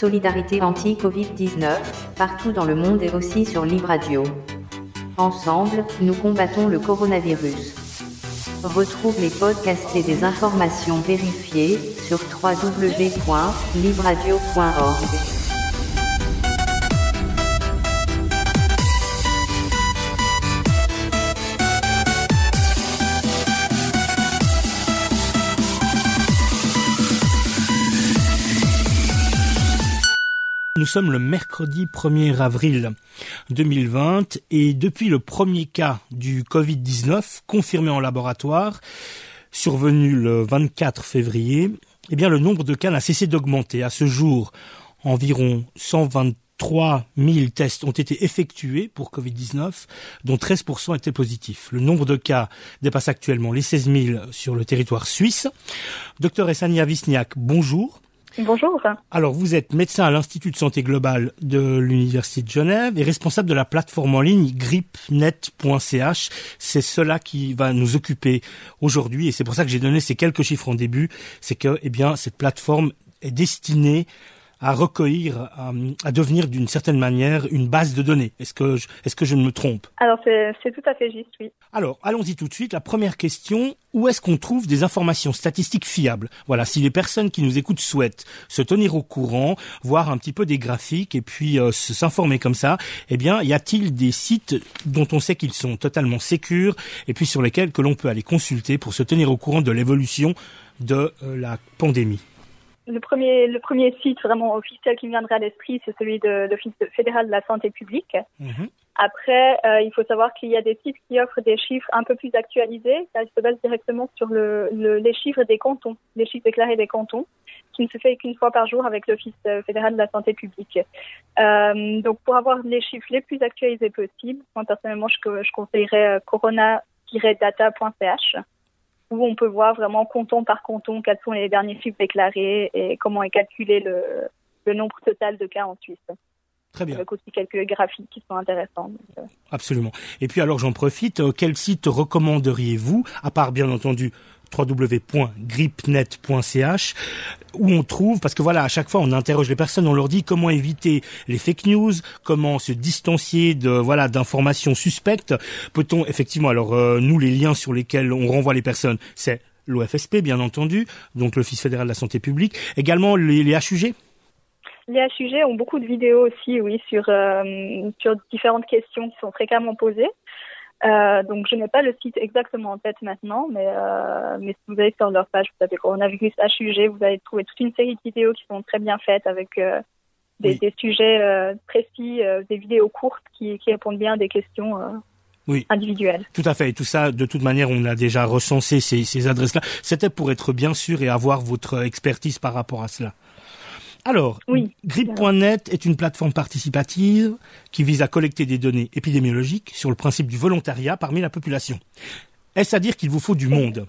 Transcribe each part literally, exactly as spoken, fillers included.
solidarité anti-covid dix-neuf, partout dans le monde et aussi sur Libre Radio. Ensemble, nous combattons le coronavirus. Retrouve les podcasts et des informations vérifiées sur w w w point libre radio point org. Nous sommes le mercredi premier avril deux mille vingt et depuis le premier cas du covid dix-neuf confirmé en laboratoire, survenu le vingt-quatre février, eh bien le nombre de cas n'a cessé d'augmenter. À ce jour, environ cent vingt-trois mille tests ont été effectués pour covid dix-neuf, dont treize pour cent étaient positifs. Le nombre de cas dépasse actuellement les seize mille sur le territoire suisse. Docteur Essania Wisniak, bonjour. Bonjour. Alors, vous êtes médecin à l'Institut de santé globale de l'Université de Genève et responsable de la plateforme en ligne gripnet point c h. C'est cela qui va nous occuper aujourd'hui et c'est pour ça que j'ai donné ces quelques chiffres en début. C'est que, eh bien, cette plateforme est destinée à recueillir, à, à devenir d'une certaine manière une base de données. Est-ce que je, est-ce que je ne me trompe? Alors, c'est, c'est tout à fait juste, oui. Alors, allons-y tout de suite. La première question, où est-ce qu'on trouve des informations statistiques fiables? Voilà, si les personnes qui nous écoutent souhaitent se tenir au courant, voir un petit peu des graphiques et puis euh, s'informer comme ça, eh bien, y a-t-il des sites dont on sait qu'ils sont totalement sécures et puis sur lesquels que l'on peut aller consulter pour se tenir au courant de l'évolution de euh, la pandémie? Le premier, le premier site vraiment officiel qui me viendra à l'esprit, c'est celui de l'Office fédéral de la santé publique. Mmh. Après, euh, il faut savoir qu'il y a des sites qui offrent des chiffres un peu plus actualisés. Ça se base directement sur le, le, les chiffres des cantons, les chiffres déclarés des cantons, qui ne se fait qu'une fois par jour avec l'Office fédéral de la santé publique. Euh, donc, pour avoir les chiffres les plus actualisés possibles, moi personnellement, je, je conseillerais corona tiret data point c h. Où on peut voir vraiment canton par canton quels sont les derniers chiffres déclarés et comment est calculé le, le nombre total de cas en Suisse. Très bien. Avec aussi quelques graphiques qui sont intéressants. Donc, absolument. Et puis alors j'en profite, euh, quel site recommanderiez-vous, à part bien entendu w w w point gripnet point c h, où on trouve, parce que voilà, à chaque fois on interroge les personnes, on leur dit comment éviter les fake news, comment se distancier de voilà d'informations suspectes. Peut-on effectivement, alors euh, nous les liens sur lesquels on renvoie les personnes, c'est l'O F S P bien entendu, donc l'Office fédéral de la santé publique, également les, les H U G. Les H U G ont beaucoup de vidéos aussi, oui, sur euh, sur différentes questions qui sont fréquemment posées. Euh, donc je n'ai pas le site exactement en tête maintenant, mais euh, mais si vous allez sur leur page, vous tapez coronavirus H U G, vous allez trouver toute une série de vidéos qui sont très bien faites avec euh, des, oui. des sujets euh, précis, euh, des vidéos courtes qui, qui répondent bien à des questions euh, oui. individuelles. Tout à fait. Et tout ça, de toute manière, on a déjà recensé ces, ces adresses-là. C'était pour être bien sûr et avoir votre expertise par rapport à cela. Alors, oui, grip point net est une plateforme participative qui vise à collecter des données épidémiologiques sur le principe du volontariat parmi la population. Est-ce à dire qu'il vous faut du monde?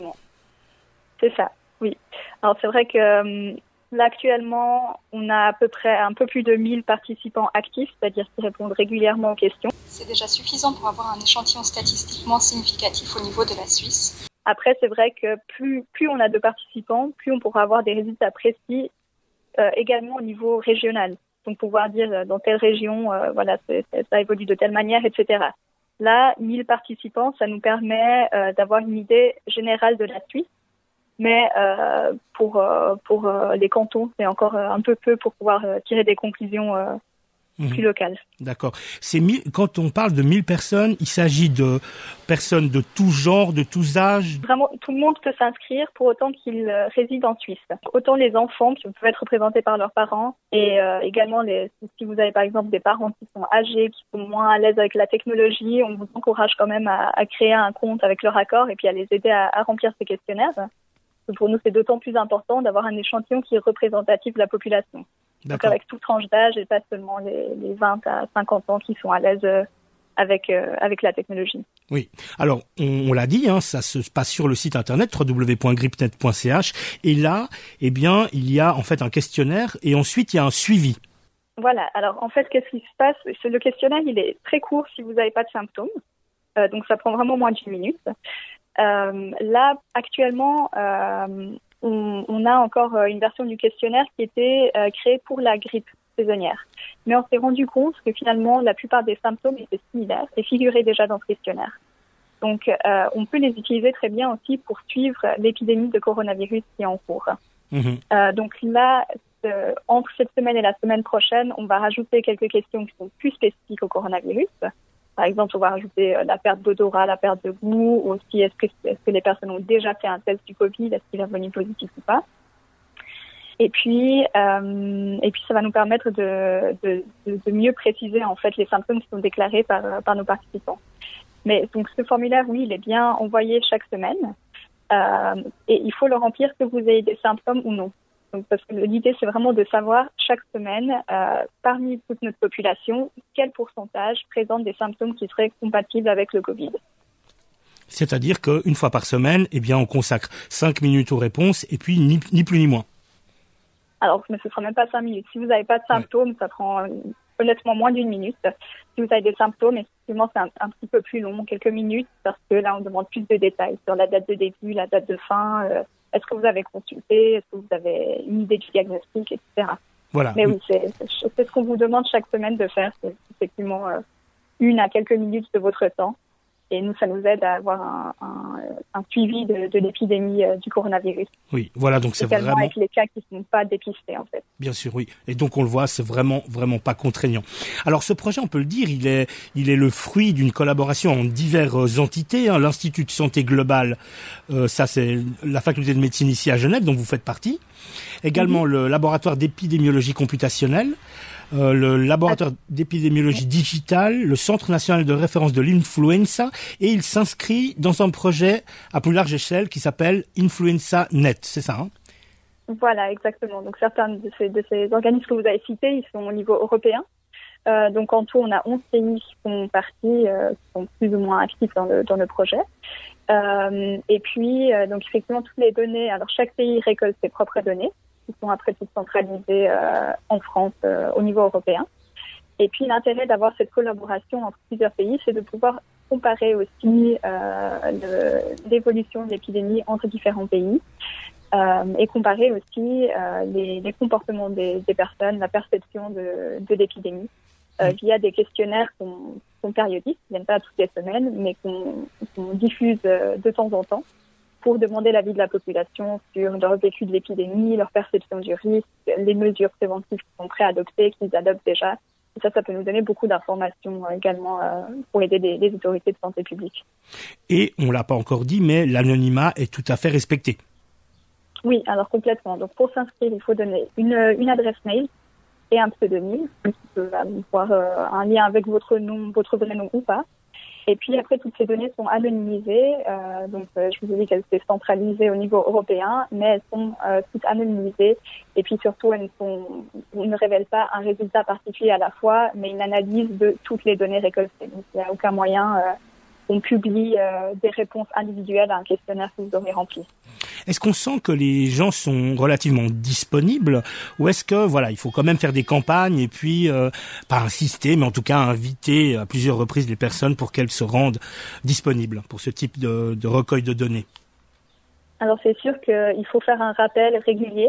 C'est ça, oui. Alors c'est vrai que euh, là actuellement, on a à peu près un peu plus de mille participants actifs, c'est-à-dire qui répondent régulièrement aux questions. C'est déjà suffisant pour avoir un échantillon statistiquement significatif au niveau de la Suisse. Après, c'est vrai que plus, plus on a de participants, plus on pourra avoir des résultats précis. Euh, également au niveau régional, donc pouvoir dire euh, dans telle région, euh, voilà, c'est, c'est, ça évolue de telle manière, et cetera. Là, mille participants, ça nous permet euh, d'avoir une idée générale de la Suisse, mais euh, pour euh, pour euh, les cantons, c'est encore euh, un peu peu pour pouvoir euh, tirer des conclusions euh, mmh. plus locales. D'accord. C'est mille, quand on parle de mille personnes, il s'agit de personnes de tout genre, de tous âges. Vraiment, tout le monde peut s'inscrire pour autant qu'ils euh, résident en Suisse. Autant les enfants qui peuvent être représentés par leurs parents et euh, également les, si vous avez par exemple des parents qui sont âgés, qui sont moins à l'aise avec la technologie, on vous encourage quand même à, à créer un compte avec leur accord et puis à les aider à, à remplir ces questionnaires. Pour nous, c'est d'autant plus important d'avoir un échantillon qui est représentatif de la population. Donc avec toute tranche d'âge et pas seulement les, les vingt à cinquante ans qui sont à l'aise euh, avec euh, avec la technologie. Oui. Alors on, on l'a dit, hein, ça se passe sur le site internet w w w point gripnet point c h et là, eh bien, il y a en fait un questionnaire et ensuite il y a un suivi. Voilà. Alors en fait, qu'est-ce qui se passe? Le questionnaire, il est très court si vous n'avez pas de symptômes, euh, donc ça prend vraiment moins d'une minute. Euh, là, actuellement, euh, on, on a encore une version du questionnaire qui était euh, créée pour la grippe. saisonnière. Mais on s'est rendu compte que finalement, la plupart des symptômes étaient similaires et figuraient déjà dans ce questionnaire. Donc, euh, on peut les utiliser très bien aussi pour suivre l'épidémie de coronavirus qui est en cours. Mmh. Euh, donc là, euh, entre cette semaine et la semaine prochaine, on va rajouter quelques questions qui sont plus spécifiques au coronavirus. Par exemple, on va rajouter euh, la perte d'odorat, la perte de goût, aussi est-ce que, est-ce que les personnes ont déjà fait un test du Covid, est-ce qu'il est revenu positif ou pas. Et puis, euh, et puis, ça va nous permettre de, de, de, de mieux préciser en fait les symptômes qui sont déclarés par, par nos participants. Mais donc ce formulaire, oui, il est bien envoyé chaque semaine euh, et il faut le remplir que vous ayez des symptômes ou non. Donc, parce que l'idée, c'est vraiment de savoir chaque semaine, euh, parmi toute notre population, quel pourcentage présente des symptômes qui seraient compatibles avec le Covid. C'est-à-dire qu'une fois par semaine, eh bien, on consacre cinq minutes aux réponses et puis ni, ni plus ni moins. Alors, mais ce ne sera même pas cinq minutes. Si vous n'avez pas de symptômes, ouais. Ça prend euh, honnêtement moins d'une minute. Si vous avez des symptômes, effectivement, c'est un, un petit peu plus long, quelques minutes, parce que là, on demande plus de détails sur la date de début, la date de fin, euh, est-ce que vous avez consulté, est-ce que vous avez une idée du diagnostic, et cetera. Voilà. Mais oui, c'est, c'est ce qu'on vous demande chaque semaine de faire, c'est effectivement euh, une à quelques minutes de votre temps. Et nous, ça nous aide à avoir un, un, un suivi de, de l'épidémie euh, du coronavirus. Oui, voilà, donc c'est également vraiment... avec les cas qui ne sont pas dépistés, en fait. Bien sûr, oui. Et donc, on le voit, c'est vraiment, vraiment pas contraignant. Alors, ce projet, on peut le dire, il est, il est le fruit d'une collaboration en diverses entités. Hein. L'Institut de santé globale, euh, ça, c'est la faculté de médecine ici à Genève, dont vous faites partie. Également, mm-hmm. le laboratoire d'épidémiologie computationnelle. Euh, le laboratoire d'épidémiologie digitale, le Centre national de référence de l'influenza, et il s'inscrit dans un projet à plus large échelle qui s'appelle Influenza Net, c'est ça, hein? Voilà, exactement. Donc certains de ces, de ces organismes que vous avez cités, ils sont au niveau européen. Euh, donc en tout, on a onze pays qui sont partis, euh, qui sont plus ou moins actifs dans le, dans le projet. Euh, et puis, euh, donc effectivement, toutes les données, alors chaque pays récolte ses propres données, qui sont après toutes centralisées euh, en France euh, au niveau européen. Et puis l'intérêt d'avoir cette collaboration entre plusieurs pays, c'est de pouvoir comparer aussi euh, le, l'évolution de l'épidémie entre différents pays euh, et comparer aussi euh, les, les comportements des, des personnes, la perception de, de l'épidémie euh, via des questionnaires qui sont, sont périodiques, qui ne viennent pas toutes les semaines, mais qu'on, qu'on diffuse euh, de temps en temps, pour demander l'avis de la population sur leur vécu de l'épidémie, leur perception du risque, les mesures préventives qu'ils sont prêts à adopter, qu'ils adoptent déjà. Et ça, ça peut nous donner beaucoup d'informations euh, également euh, pour aider les, les autorités de santé publique. Et on l'a pas encore dit, mais l'anonymat est tout à fait respecté. Oui, alors complètement. Donc pour s'inscrire, il faut donner une, une adresse mail et un pseudonyme, qui peut avoir euh, un lien avec votre nom, votre vrai nom ou pas. Et puis après, toutes ces données sont anonymisées. Euh, donc, euh, je vous ai dit qu'elles étaient centralisées au niveau européen, mais elles sont euh, toutes anonymisées. Et puis surtout, elles, sont, elles ne révèlent pas un résultat particulier à la fois, mais une analyse de toutes les données récoltées. Donc, il n'y a aucun moyen. Euh, on publie euh, des réponses individuelles à un questionnaire que vous aurez rempli. Est-ce qu'on sent que les gens sont relativement disponibles, ou est-ce que voilà, il faut quand même faire des campagnes et puis euh, pas insister, mais en tout cas inviter à plusieurs reprises les personnes pour qu'elles se rendent disponibles pour ce type de, de recueil de données? Alors c'est sûr qu'il faut faire un rappel régulier.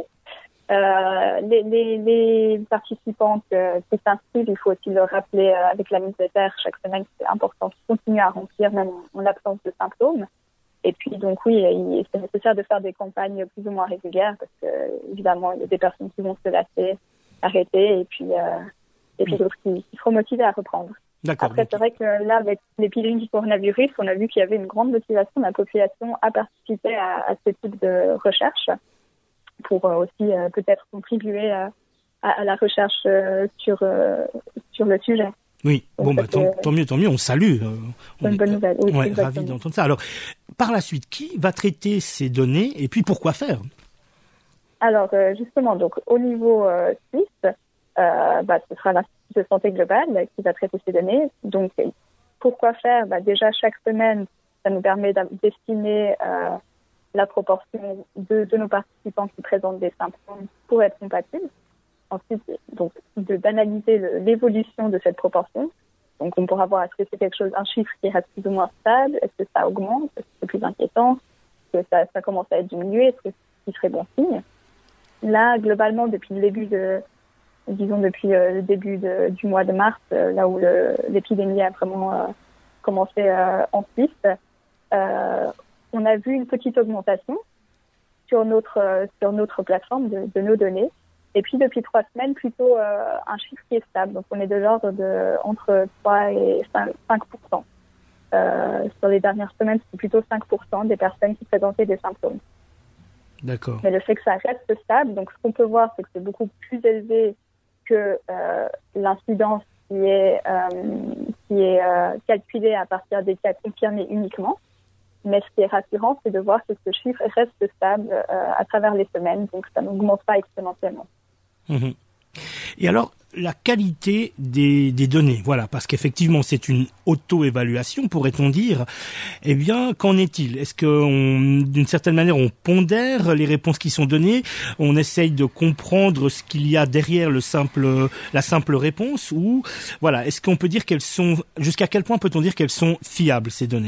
Euh, les, les, les participants que, qui s'inscrivent, il faut aussi le rappeler euh, avec la newsletter chaque semaine. C'est important qu'ils continuent à remplir même en, en l'absence de symptômes. Et puis donc oui, il, c'est nécessaire de faire des campagnes plus ou moins régulières parce que évidemment il y a des personnes qui vont se lasser, arrêter, et puis euh, et puis d'autres qui, qui seront motivés à reprendre. D'accord. Après, c'est vrai que là, avec l'épidémie du coronavirus, on a vu qu'il y avait une grande motivation de la population à participer à, à ce type de recherche pour euh, aussi euh, peut-être contribuer à, à, à la recherche euh, sur euh, sur le sujet. Oui, donc, bon, bah, tant, tant mieux, tant mieux, on salue. Euh, on une bonne nouvelle. Oui, ouais, ravi d'entendre ça. Alors, par la suite, qui va traiter ces données et puis pourquoi faire? Alors, euh, justement, donc au niveau euh, suisse, euh, bah, ce sera l'Institut de santé globale qui va traiter ces données. Donc, pourquoi faire? Bah, déjà, chaque semaine, ça nous permet d'estimer euh, la proportion de, de nos participants qui présentent des symptômes pour être compatibles. Ensuite, donc, de, d'analyser le, l'évolution de cette proportion. Donc, on pourra voir est-ce que c'est quelque chose, un chiffre qui reste plus ou moins stable, est-ce que ça augmente, est-ce que c'est plus inquiétant, est-ce que ça, ça commence à être diminué, est-ce que ce serait bon signe. Là, globalement, depuis le début de, disons depuis euh, le début de, du mois de mars, euh, là où le, l'épidémie a vraiment euh, commencé euh, en Suisse, euh, on a vu une petite augmentation sur notre euh, sur notre plateforme de, de nos données. Et puis depuis trois semaines, plutôt euh, un chiffre qui est stable. Donc on est de l'ordre de entre trois et cinq pour cent. Euh, sur les dernières semaines, c'est plutôt cinq pour cent des personnes qui présentaient des symptômes. D'accord. Mais le fait que ça reste stable, donc ce qu'on peut voir, c'est que c'est beaucoup plus élevé que euh, l'incidence qui est euh, qui est euh, calculée à partir des cas confirmés uniquement. Mais ce qui est rassurant, c'est de voir que ce chiffre reste stable euh, à travers les semaines, donc ça n'augmente pas exponentiellement. Mmh. Et alors, la qualité des, des données, voilà, parce qu'effectivement, c'est une auto-évaluation, pourrait-on dire. Eh bien, qu'en est-il ? Est-ce que, d'une certaine manière, on pondère les réponses qui sont données, on essaye de comprendre ce qu'il y a derrière le simple, la simple réponse, ou voilà, est-ce qu'on peut dire qu'elles sont, jusqu'à quel point peut-on dire qu'elles sont fiables, ces données ?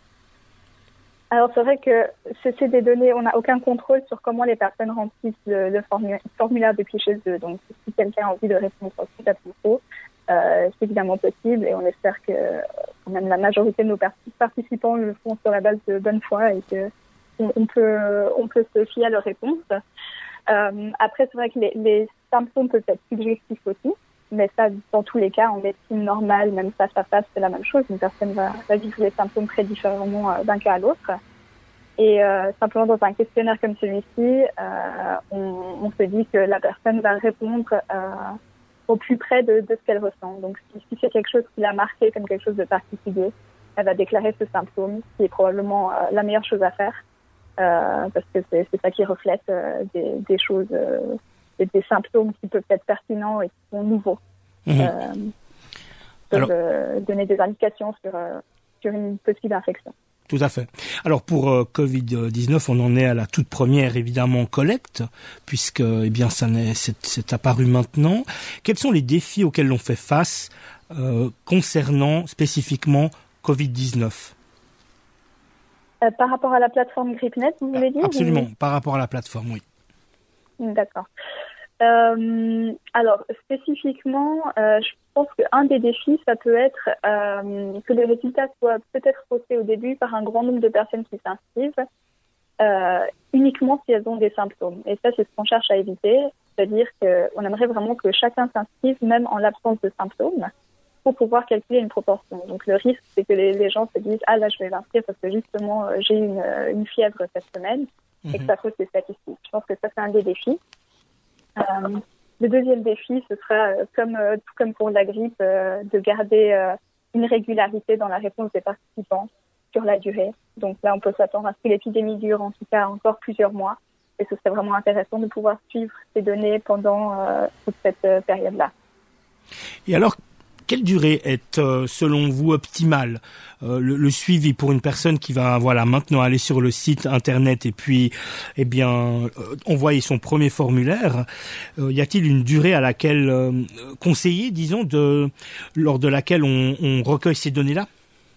Alors, c'est vrai que c'est, c'est des données, on n'a aucun contrôle sur comment les personnes remplissent le, le formulaire, formulaire depuis chez eux. Donc, si quelqu'un a envie de répondre tout à propos, euh, c'est évidemment possible et on espère que quand même la majorité de nos participants le font sur la base de bonne foi et que on, on peut, on peut se fier à leurs réponses. Euh, après, c'est vrai que les, les symptômes peuvent être subjectifs aussi. Mais ça, dans tous les cas, en médecine normale, même face à face, c'est la même chose. Une personne va, va vivre les symptômes très différemment euh, d'un cas à l'autre. Et euh, simplement dans un questionnaire comme celui-ci, euh, on, on se dit que la personne va répondre euh, au plus près de, de ce qu'elle ressent. Donc, si, si c'est quelque chose qui l'a marqué comme quelque chose de particulier, elle va déclarer ce symptôme, ce qui est probablement euh, la meilleure chose à faire, euh, parce que c'est, c'est ça qui reflète euh, des, des choses... Euh, et des symptômes qui peuvent être pertinents et qui sont nouveaux. Mmh. Euh, peuvent Alors, euh, donner des indications sur, euh, sur une possible infection. Tout à fait. Alors pour euh, covid dix-neuf, on en est à la toute première évidemment collecte, puisque eh bien ça n'est, c'est, c'est apparu maintenant. Quels sont les défis auxquels l'on fait face euh, concernant spécifiquement covid dix-neuf ? euh, Par rapport à la plateforme GripNet, vous voulez dire ? Absolument, ou... par rapport à la plateforme, oui. D'accord. Euh, alors, spécifiquement, euh, je pense qu'un des défis, ça peut être euh, que les résultats soient peut-être faussés au début par un grand nombre de personnes qui s'inscrivent, euh, uniquement si elles ont des symptômes. Et ça, c'est ce qu'on cherche à éviter, c'est-à-dire qu'on aimerait vraiment que chacun s'inscrive, même en l'absence de symptômes, pour pouvoir calculer une proportion. Donc, le risque, c'est que les, les gens se disent « Ah, là, je vais m'inscrire parce que justement, j'ai une, une fièvre cette semaine », et que ça fausse les statistiques. Je pense que ça, c'est un des défis. Euh, le deuxième défi, ce sera, euh, comme, euh, tout comme pour la grippe, euh, de garder euh, une régularité dans la réponse des participants sur la durée. Donc là, on peut s'attendre à ce que l'épidémie dure en tout cas encore plusieurs mois. Et ce serait vraiment intéressant de pouvoir suivre ces données pendant euh, toute cette euh, période-là. Et alors, quelle durée est, euh, selon vous, optimale euh, le, le suivi pour une personne qui va, voilà, maintenant aller sur le site internet et puis, eh bien, euh, envoyer son premier formulaire. Euh, y a-t-il une durée à laquelle euh, conseiller, disons, de lors de laquelle on, on recueille ces données-là ?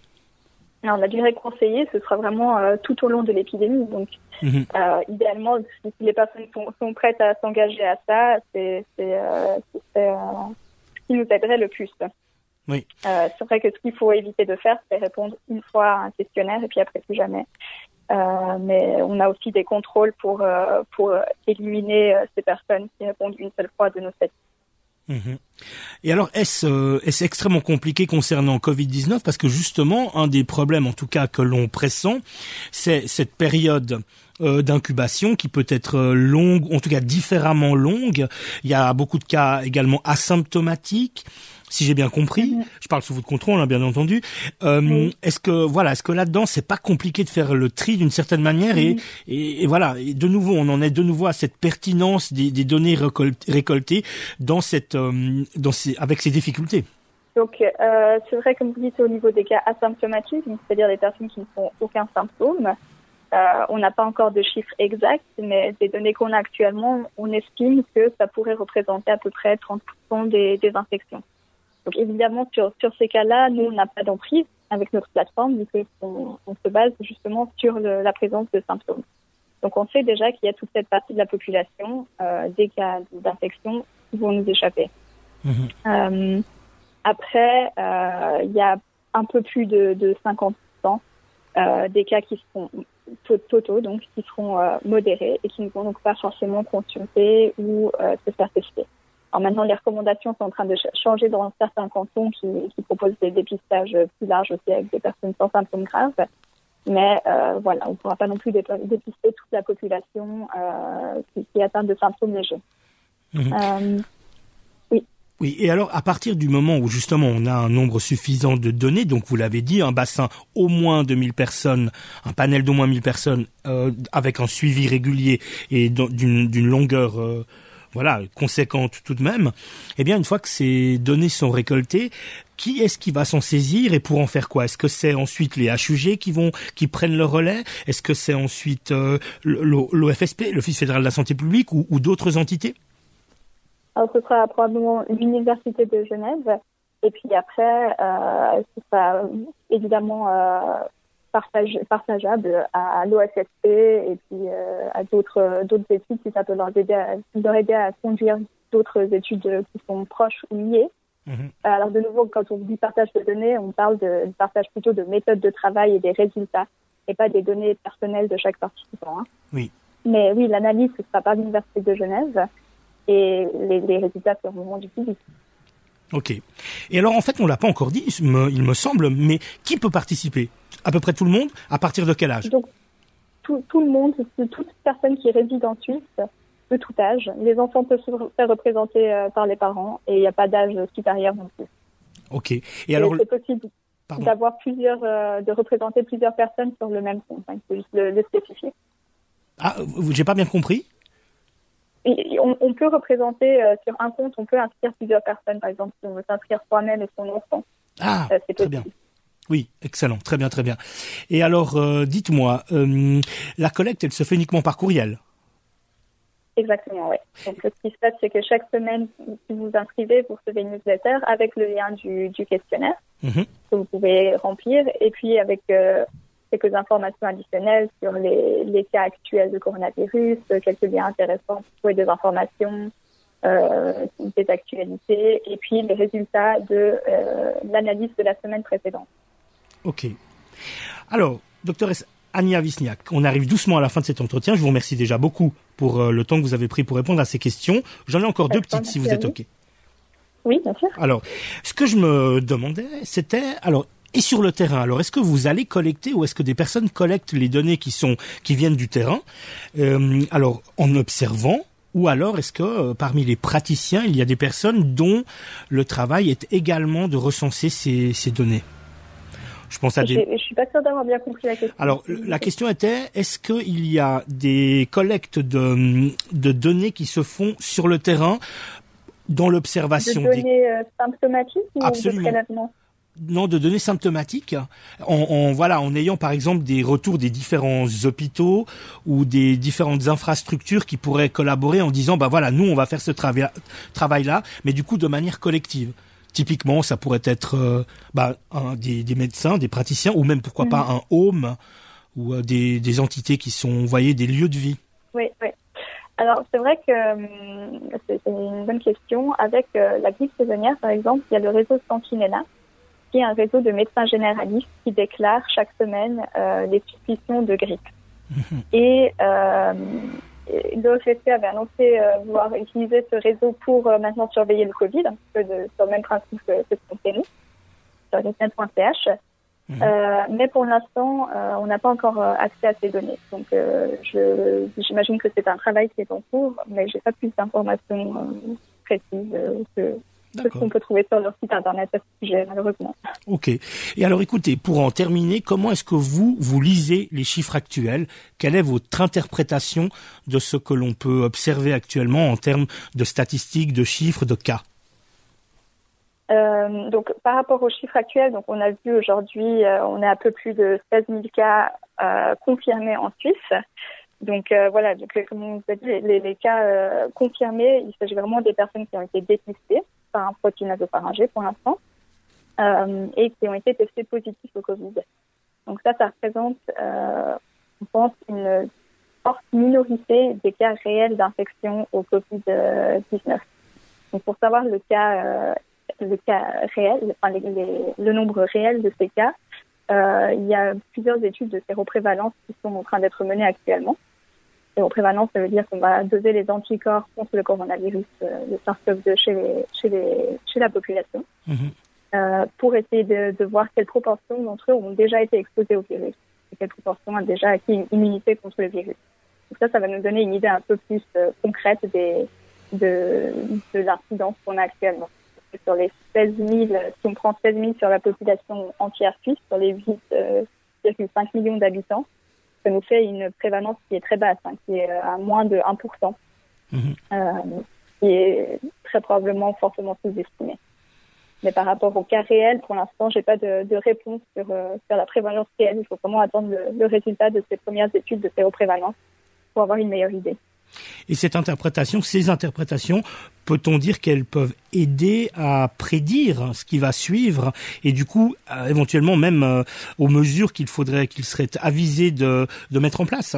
Alors, la durée conseillée, ce sera vraiment euh, tout au long de l'épidémie. Donc, mmh. euh, idéalement, si les personnes sont, sont prêtes à s'engager à ça, c'est, c'est, euh, c'est euh, qui nous aiderait le plus. Oui. Euh, c'est vrai que ce qu'il faut éviter de faire, c'est répondre une fois à un questionnaire et puis après plus jamais. Euh, mais on a aussi des contrôles pour euh, pour éliminer euh, ces personnes qui répondent une seule fois de nos statistiques. Mmh. Et alors, est-ce, euh, est-ce extrêmement compliqué concernant covid dix-neuf ? Parce que justement, un des problèmes, en tout cas, que l'on pressent, c'est cette période euh, d'incubation qui peut être euh, longue, en tout cas différemment longue. Il y a beaucoup de cas également asymptomatiques, si j'ai bien compris. Mmh. Je parle sous votre contrôle, hein, bien entendu. Euh, mmh. Est-ce que voilà, est-ce que là-dedans, c'est pas compliqué de faire le tri d'une certaine manière mmh. et, et, et voilà, et de nouveau, on en est de nouveau à cette pertinence des, des données récoltées, récoltées dans cette, euh, dans ces, avec ces difficultés. Donc, euh, c'est vrai, comme vous dites, au niveau des cas asymptomatiques, c'est-à-dire des personnes qui ne font aucun symptôme. Euh, on n'a pas encore de chiffres exacts, mais des données qu'on a actuellement, on estime que ça pourrait représenter à peu près trente pour cent des, des infections. Donc évidemment, sur, sur ces cas-là, nous, on n'a pas d'emprise avec notre plateforme, vu qu'on on se base justement sur le, la présence de symptômes. Donc on sait déjà qu'il y a toute cette partie de la population, euh, des cas d'infection qui vont nous échapper. Mmh. Euh, après, euh, il y a un peu plus de, de cinquante pour cent euh, des cas qui seront totaux, donc qui seront euh, modérés et qui ne vont donc pas forcément consulter ou euh, se faire tester. Alors maintenant, les recommandations sont en train de changer dans certains cantons qui, qui proposent des dépistages plus larges aussi avec des personnes sans symptômes graves. Mais euh, voilà, on ne pourra pas non plus dépister toute la population euh, qui, qui est atteinte de symptômes légers. Mmh. Euh, oui. Oui, et alors à partir du moment où justement on a un nombre suffisant de données, donc vous l'avez dit, un bassin au moins de mille personnes, un panel d'au moins mille personnes euh, avec un suivi régulier et d'une, d'une longueur euh, voilà conséquente tout de même, eh bien une fois que ces données sont récoltées, qui est-ce qui va s'en saisir et pour en faire quoi? Est-ce que c'est ensuite les H U G qui vont qui prennent le relais? Est-ce que c'est ensuite euh, l'O F S P, l'Office fédéral de la santé publique, ou, ou d'autres entités? Alors, ce sera probablement l'Université de Genève. Et puis après, euh, ce sera évidemment euh, partage, partageable à l'O F S P et puis euh, à d'autres d'autres études si ça peut leur aider à, leur aider à conduire d'autres études qui sont proches ou liées. Mmh. Alors de nouveau, quand on dit partage de données, on parle de, de partage plutôt de méthodes de travail et des résultats, et pas des données personnelles de chaque participant. Hein. Oui. Mais oui, l'analyse ce sera par l'Université de Genève. Et les, les résultats seront du public. Ok. Et alors, en fait, on l'a pas encore dit, il me, il me semble, mais qui peut participer? À peu près tout le monde? À partir de quel âge? Donc, tout, tout le monde, toute personne qui réside en Suisse, de tout âge. Les enfants peuvent se faire représenter euh, par les parents et il n'y a pas d'âge supérieur non plus. Ok. Et, et alors, c'est possible Pardon. d'avoir plusieurs, euh, de représenter plusieurs personnes sur le même compte. Il faut juste le, le spécifier. Ah, j'ai pas bien compris? On, on peut représenter euh, sur un compte, on peut inscrire plusieurs personnes, par exemple, si on veut s'inscrire soi-même et son enfant. Ah, euh, c'est très bien. Oui, excellent, très bien, très bien. Et alors, euh, dites-moi, euh, la collecte, elle se fait uniquement par courriel? Exactement, oui. Donc, ce qui se passe, c'est que chaque semaine, si vous vous inscrivez, vous recevez une newsletter avec le lien du, du questionnaire mm-hmm. que vous pouvez remplir, et puis avec euh, quelques informations additionnelles sur les, les cas actuels de coronavirus, quelques liens intéressants pour trouver des informations, euh, des actualités, et puis les résultats de euh, l'analyse de la semaine précédente. Ok. Alors, docteur Ania Wisniak, on arrive doucement à la fin de cet entretien. Je vous remercie déjà beaucoup pour euh, le temps que vous avez pris pour répondre à ces questions. J'en ai encore deux petites si vous êtes ok. Oui, bien sûr. Alors, ce que je me demandais, c'était... alors. Et sur le terrain, alors est-ce que vous allez collecter ou est-ce que des personnes collectent les données qui sont qui viennent du terrain, euh, alors en observant, ou alors est-ce que euh, parmi les praticiens il y a des personnes dont le travail est également de recenser ces, ces données? Je pense à des. Je, je suis pas sûre d'avoir bien compris la question. Alors la question était est-ce qu'il y a des collectes de de données qui se font sur le terrain dans l'observation de données des... euh, symptomatiques ou Absolument. de prélèvements? Non, de données symptomatiques, en, en voilà, en ayant par exemple des retours des différents hôpitaux ou des différentes infrastructures qui pourraient collaborer en disant bah voilà, nous on va faire ce travail travail-là, mais du coup de manière collective. Typiquement, ça pourrait être euh, bah un, des, des médecins, des praticiens, ou même pourquoi mmh. pas un home ou euh, des, des entités qui sont, vous voyez, des lieux de vie. Oui, oui. Alors c'est vrai que euh, c'est, c'est une bonne question. Avec euh, la grippe saisonnière, par exemple, il y a le réseau Sentinella, qui est un réseau de médecins généralistes qui déclarent chaque semaine euh, les suspicions de grippe. Mmh. Et euh, l'O F S P avait annoncé euh, vouloir utiliser ce réseau pour euh, maintenant surveiller le Covid, un peu de, sur le même principe que ce qu'on fait nous, sur resnet point c h. Mmh. Euh, mais pour l'instant, euh, on n'a pas encore euh, accès à ces données. Donc, euh, je, j'imagine que c'est un travail qui est en cours, mais j'ai pas plus d'informations euh, précises euh, que... D'accord. Ce qu'on peut trouver sur leur site internet à ce sujet, malheureusement. Ok. Et alors, écoutez, pour en terminer, comment est-ce que vous, vous lisez les chiffres actuels? Quelle est votre interprétation de ce que l'on peut observer actuellement en termes de statistiques, de chiffres, de cas? Euh, donc, par rapport aux chiffres actuels, donc on a vu aujourd'hui, euh, on a un peu plus de seize mille cas euh, confirmés en Suisse. Donc euh, voilà, donc, comme on vous a dit, les, les cas euh, confirmés, il s'agit vraiment des personnes qui ont été dépistées par un protéine nasopharyngée pour l'instant euh, et qui ont été testées positives au Covid. Donc ça, ça représente, euh, on pense, une forte minorité des cas réels d'infection au Covid dix-neuf. Donc, pour savoir le cas, euh, le cas réel, enfin, les, les, le nombre réel de ces cas, euh, il y a plusieurs études de séroprévalence qui sont en train d'être menées actuellement. Séroprévalence, ça veut dire qu'on va doser les anticorps contre le coronavirus, euh, le SARS-CoV deux chez, les, chez, les, chez la population, mmh. euh, pour essayer de, de voir quelle proportion d'entre eux ont déjà été exposés au virus et quelle proportion a déjà acquis une immunité contre le virus. Donc ça, ça va nous donner une idée un peu plus euh, concrète des, de, de l'incidence qu'on a actuellement. Sur les seize mille, si on prend seize mille sur la population entière suisse, sur les huit virgule cinq millions d'habitants, ça nous fait une prévalence qui est très basse, hein, qui est à moins de un pour cent, mmh. euh, qui est très probablement fortement sous-estimée. Mais par rapport au cas réel, pour l'instant, j'ai pas de, de réponse sur, euh, sur la prévalence réelle. Il faut vraiment attendre le, le résultat de ces premières études de séroprévalence pour avoir une meilleure idée. Et cette interprétation, ces interprétations, peut-on dire qu'elles peuvent aider à prédire ce qui va suivre et du coup, euh, éventuellement même euh, aux mesures qu'il faudrait, qu'il serait avisé de, de mettre en place?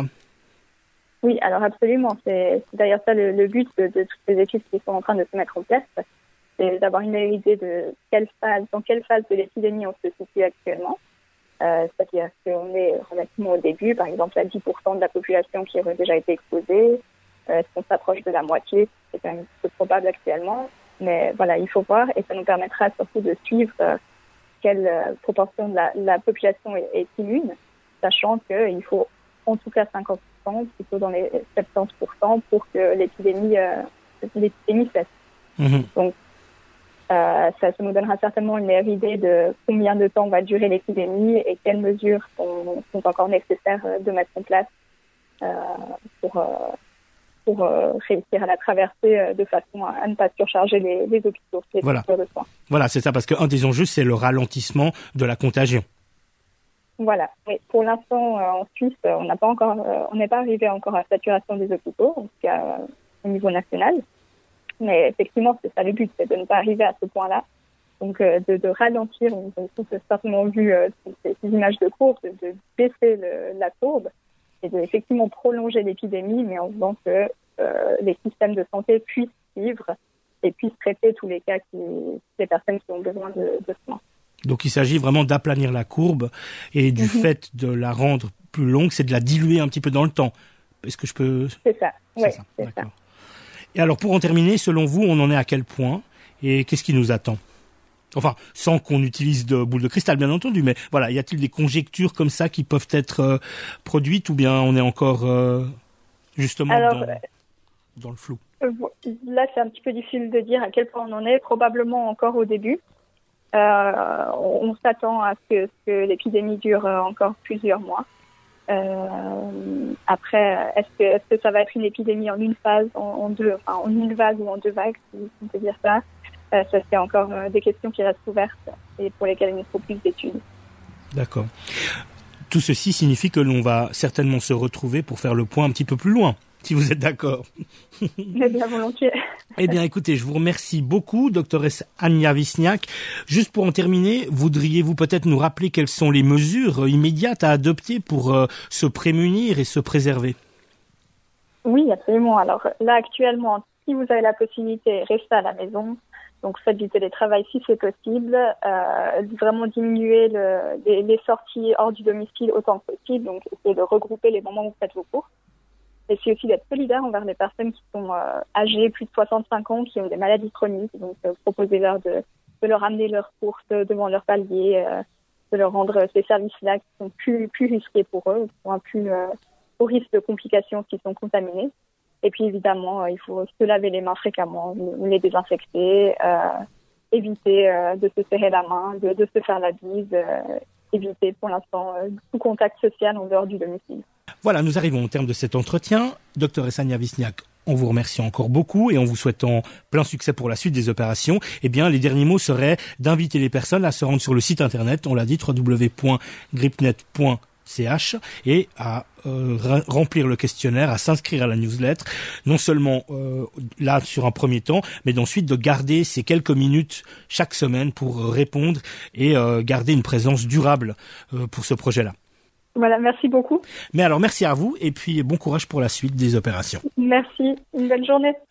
Oui, alors absolument. C'est, c'est d'ailleurs ça le, le but de, de toutes ces études qui sont en train de se mettre en place. C'est d'avoir une meilleure idée de quelle phase, dans quelle phase de l'épidémie on se situe actuellement. Euh, c'est-à-dire qu'on est relativement au début, par exemple, à dix pour cent de la population qui aurait déjà été exposée. Est-ce qu'on s'approche de la moitié? C'est quand même peu probable actuellement. Mais voilà, il faut voir et ça nous permettra surtout de suivre euh, quelle euh, proportion de la, la population est, est immune, sachant qu'il faut en tout cas cinquante pour cent, plutôt dans les soixante-dix pour cent pour que l'épidémie, euh, l'épidémie cesse. Mmh. Donc, euh, ça, ça nous donnera certainement une meilleure idée de combien de temps va durer l'épidémie et quelles mesures sont, sont encore nécessaires de mettre en place euh, pour... Euh, pour euh, réussir à la traverser euh, de façon à, à ne pas surcharger les, les hôpitaux, les voilà. centres de soins. Voilà, c'est ça, parce qu'un des enjeux, c'est le ralentissement de la contagion. Voilà. Mais pour l'instant, euh, en Suisse, on n'a pas encore, euh, on n'est pas arrivé encore à saturation des hôpitaux, en tout cas euh, au niveau national. Mais effectivement, c'est ça le but, c'est de ne pas arriver à ce point-là. Donc, euh, de, de ralentir. On a tous certainement vu euh, ces, ces images de courbe, de, de baisser le, la courbe. Et de effectivement prolonger l'épidémie, mais en faisant que euh, les systèmes de santé puissent suivre et puissent traiter tous les cas qui, les personnes qui ont besoin de, de soins. Donc il s'agit vraiment d'aplanir la courbe et du mm-hmm. fait de la rendre plus longue, c'est de la diluer un petit peu dans le temps. Est-ce que je peux... C'est ça, oui, c'est, c'est ça. Et alors pour en terminer, selon vous, on en est à quel point et qu'est-ce qui nous attend? Enfin, sans qu'on utilise de boule de cristal, bien entendu, mais voilà, y a-t-il des conjectures comme ça qui peuvent être euh, produites ou bien on est encore euh, justement Alors, dans, dans le flou? Là, c'est un petit peu difficile de dire à quel point on en est, probablement encore au début. Euh, on, on s'attend à ce que, que l'épidémie dure encore plusieurs mois. Euh, après, est-ce que, est-ce que ça va être une épidémie en une phase, en, en deux, enfin en une vague ou en deux vagues, si on peut dire ça? Euh, ça, c'est encore euh, des questions qui restent ouvertes et pour lesquelles il nous faut plus d'études. D'accord. Tout ceci signifie que l'on va certainement se retrouver pour faire le point un petit peu plus loin, si vous êtes d'accord. Eh bien, volontiers. Eh bien, écoutez, je vous remercie beaucoup, doctoresse Ania Wisniak. Juste pour en terminer, voudriez-vous peut-être nous rappeler quelles sont les mesures immédiates à adopter pour euh, se prémunir et se préserver? Oui, absolument. Alors là, actuellement, si vous avez la possibilité, restez à la maison. Donc, faites du télétravail si c'est possible. Euh, vraiment diminuer le, les, les sorties hors du domicile autant que possible. Donc, essayez de regrouper les moments où vous faites vos courses. Essayez aussi d'être solidaire envers les personnes qui sont euh, âgées, plus de soixante-cinq ans, qui ont des maladies chroniques. Donc, euh, proposez-leur de, de leur amener leurs courses devant leur palier, euh, de leur rendre ces services-là qui sont plus, plus risqués pour eux, qui sont un plus euh, au risque de complications s'ils sont contaminés. Et puis évidemment, euh, il faut se laver les mains fréquemment, les désinfecter, euh, éviter euh, de se serrer la main, de, de se faire la bise, euh, éviter pour l'instant euh, tout contact social en dehors du domicile. Voilà, nous arrivons au terme de cet entretien. Doctoresse Ania Wisniak, on vous remercie encore beaucoup et en vous souhaitant plein succès pour la suite des opérations. Eh bien, les derniers mots seraient d'inviter les personnes à se rendre sur le site internet, on l'a dit, w w w point gripnet point c h et à euh, remplir le questionnaire, à s'inscrire à la newsletter, non seulement euh, là sur un premier temps, mais d'ensuite de garder ces quelques minutes chaque semaine pour euh, répondre et euh, garder une présence durable euh, pour ce projet-là. Voilà, merci beaucoup. Mais alors merci à vous et puis bon courage pour la suite des opérations. Merci, une bonne journée.